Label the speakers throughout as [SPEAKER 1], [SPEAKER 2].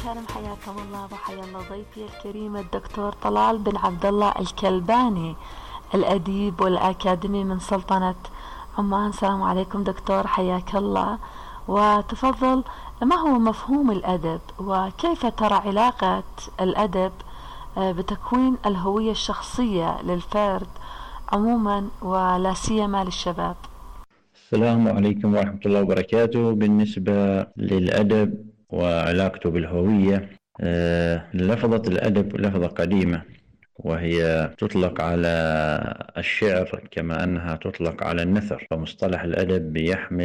[SPEAKER 1] وسهلا، حياكم الله وحيا الله ضيفي الكريم الدكتور طلال بن عبد الله الكلباني، الأديب والأكاديمي من سلطنة عمان. السلام عليكم دكتور، حياك الله. وتفضل، ما هو مفهوم الأدب وكيف ترى علاقة الأدب بتكوين الهوية الشخصية للفرد عموما ولا سيما للشباب؟
[SPEAKER 2] السلام عليكم ورحمة الله وبركاته. بالنسبة للأدب وعلاقته بالهوية، لفظة الأدب لفظة قديمة، وهي تطلق على الشعر كما أنها تطلق على النثر. فمصطلح الأدب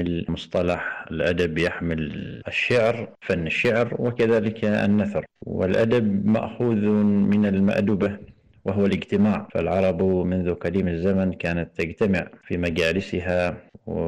[SPEAKER 2] بيحمل الشعر، فن الشعر، وكذلك النثر. والأدب مأخوذ من المأدبة وهو الاجتماع. فالعرب منذ قديم الزمن كانت تجتمع في مجالسها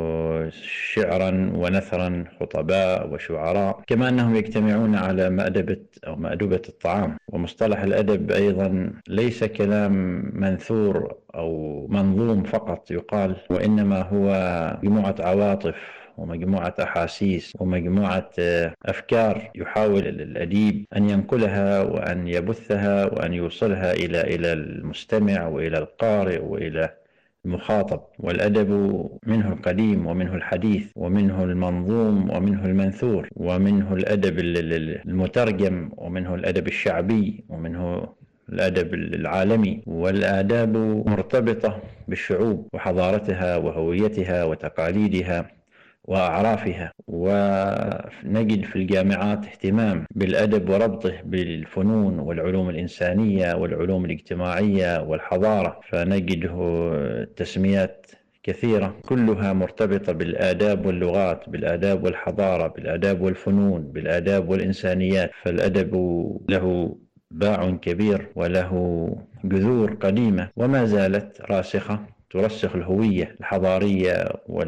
[SPEAKER 2] وشعرا ونثرا، خطباء وشعراء، كما أنهم يجتمعون على مأدبة الطعام. ومصطلح الأدب أيضا ليس كلام منثور أو منظوم فقط يقال، وإنما هو مجموعة عواطف ومجموعة أحاسيس ومجموعة أفكار يحاول الأديب أن ينقلها وأن يبثها وأن يوصلها إلى المستمع وإلى القارئ وإلى المخاطب. والأدب منه القديم ومنه الحديث، ومنه المنظوم ومنه المنثور، ومنه الأدب المترجم، ومنه الأدب الشعبي، ومنه الأدب العالمي. والآداب مرتبطة بالشعوب وحضارتها وهويتها وتقاليدها وأعرافها. ونجد في الجامعات اهتمام بالأدب وربطه بالفنون والعلوم الإنسانية والعلوم الاجتماعية والحضارة، فنجده تسميات كثيرة كلها مرتبطة بالآداب واللغات، بالآداب والحضارة، بالآداب والفنون، بالآداب والإنسانيات. فالأدب له باع كبير وله جذور قديمة وما زالت راسخة، ترسخ الهوية الحضارية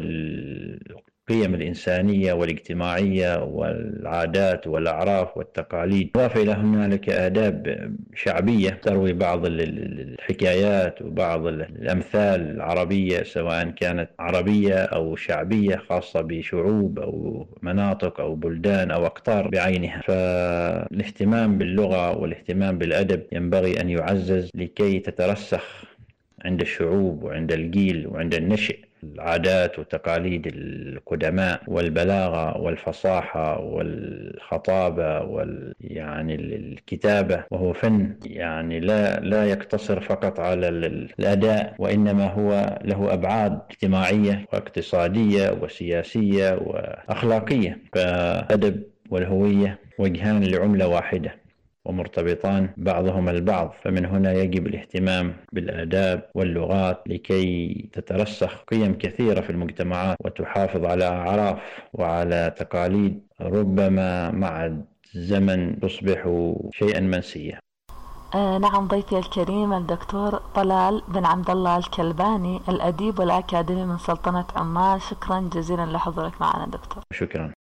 [SPEAKER 2] والقيم الإنسانية والاجتماعية والعادات والأعراف والتقاليد. إضافة إلى هنالك آداب شعبية تروي بعض الحكايات وبعض الأمثال العربية، سواء كانت عربية أو شعبية خاصة بشعوب أو مناطق أو بلدان أو أقطار بعينها. فالاهتمام باللغة والاهتمام بالأدب ينبغي أن يعزز لكي تترسخ عند الشعوب وعند الجيل وعند النشء العادات وتقاليد القدماء، والبلاغة والفصاحة والخطابة يعني الكتابة، وهو فن يعني لا يقتصر فقط على الأداء، وإنما هو له أبعاد اجتماعية واقتصادية وسياسية وأخلاقية. فالأدب والهوية وجهان لعملة واحدة ومرتبطان بعضهما البعض. فمن هنا يجب الاهتمام بالآداب واللغات لكي تترسخ قيم كثيرة في المجتمعات وتحافظ على أعراف وعلى تقاليد ربما مع الزمن تصبح شيئا منسيا.
[SPEAKER 1] نعم، ضيفي الكريم الدكتور طلال بن عبد الله الكلباني، الأديب والأكاديمي من سلطنة عمان. شكرا جزيلا لحضورك معنا دكتور.
[SPEAKER 2] شكرا.